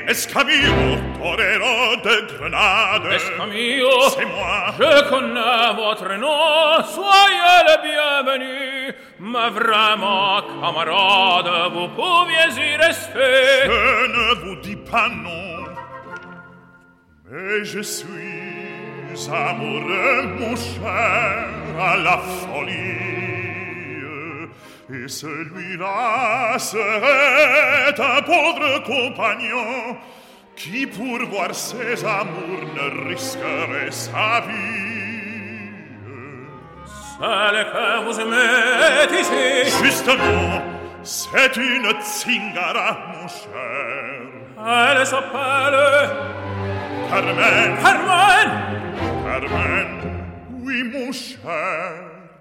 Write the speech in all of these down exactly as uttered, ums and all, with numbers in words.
Escamillo, torero de Grenade. Escamillo, c'est moi. Je connais votre nom, soyez le bienvenu. Mais vraiment, camarade, vous pouviez y rester. Je ne vous dis pas non, mais je suis amoureux, mon cher, à la folie. Et celui-là serait un pauvre compagnon qui, pour voir ses amours, ne risquerait sa vie. Celle que vous aimez ici, justement, c'est une Zingara, mon cher. Elle s'appelle Carmen. Carmen. Carmen, oui, mon cher.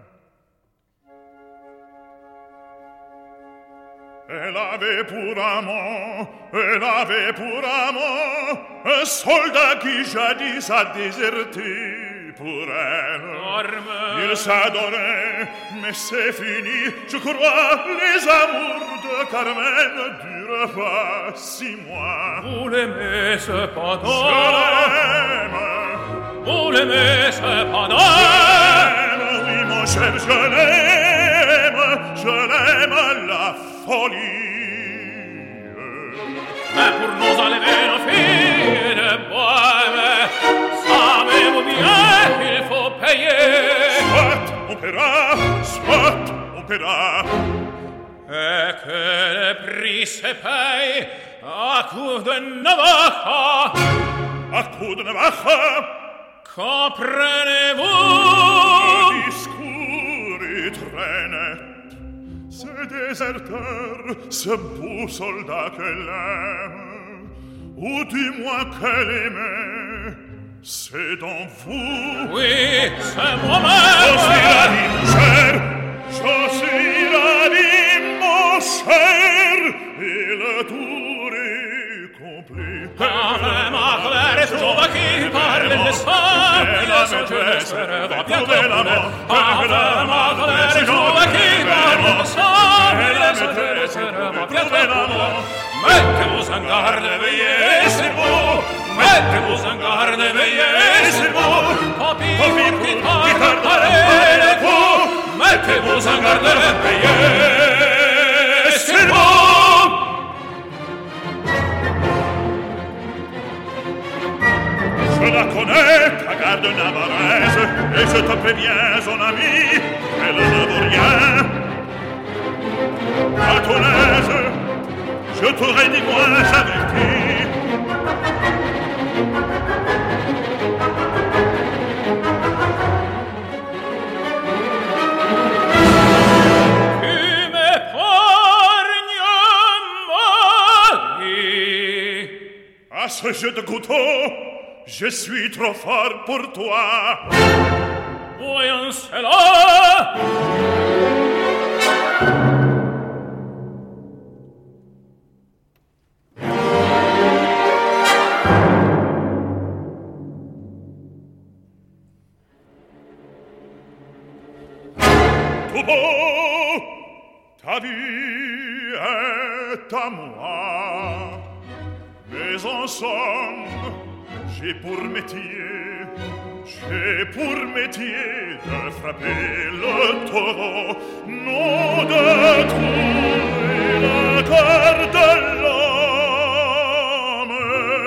Elle avait pour amant, elle avait pour amant un soldat qui jadis a déserté pour elle. Carmen. Il s'adorait, mais c'est fini. Je crois les amours de Carmen ne durent pas six mois. Vous l'aimez cependant. Je l'aime. Vous l'aimez cependant. Je l'aime, oui, mon cher, je l'aime. Je l'aime à la folie. Mais pour nous enlever nos filles de bohème, savez-vous bien qu'il faut payer. Soit on paiera, soit on paiera. Et que le prix se paye à coup de navaja. À coup de navaja. Comprenez-vous? Le discours est très net. Ce déserteur, ce beau soldat qu'elle aime, ou du moins qu'elle aimait, c'est dans vous. Oui, c'est moi-même. Je suis ravi, mon cher, je suis ravi, mon cher, et le tour est complet. Enfin, ma colère est trop qui parle de ça. La maîtresse va bientôt mourir. Enfin, ma colère est trop qui parle de ça. La maîtresse va bientôt mourir. Mettez-vous en garde, veillez, c'est beau. Mettez-vous en garde, veillez, c'est beau. Papy, qui tarde, parlez le coup. Mettez-vous en garde, veillez, c'est beau. Je la connais, ta garde navarraise, et je te préviens, son ami, elle ne vaut rien. À ton aise, je t'aurais dit moins averti. Tu m'épargnes, Marie. À ce jeu de couteau, je suis trop fort pour toi. Voyons cela. Tout beau, ta vie est à moi, mais en somme, j'ai pour métier, j'ai pour métier de frapper le taureau, non de trouver le cœur de l'homme.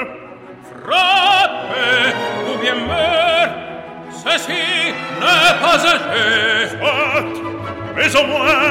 Frapper ou bien meurt, ceci n'est pas un jeu. Soit, mais au moins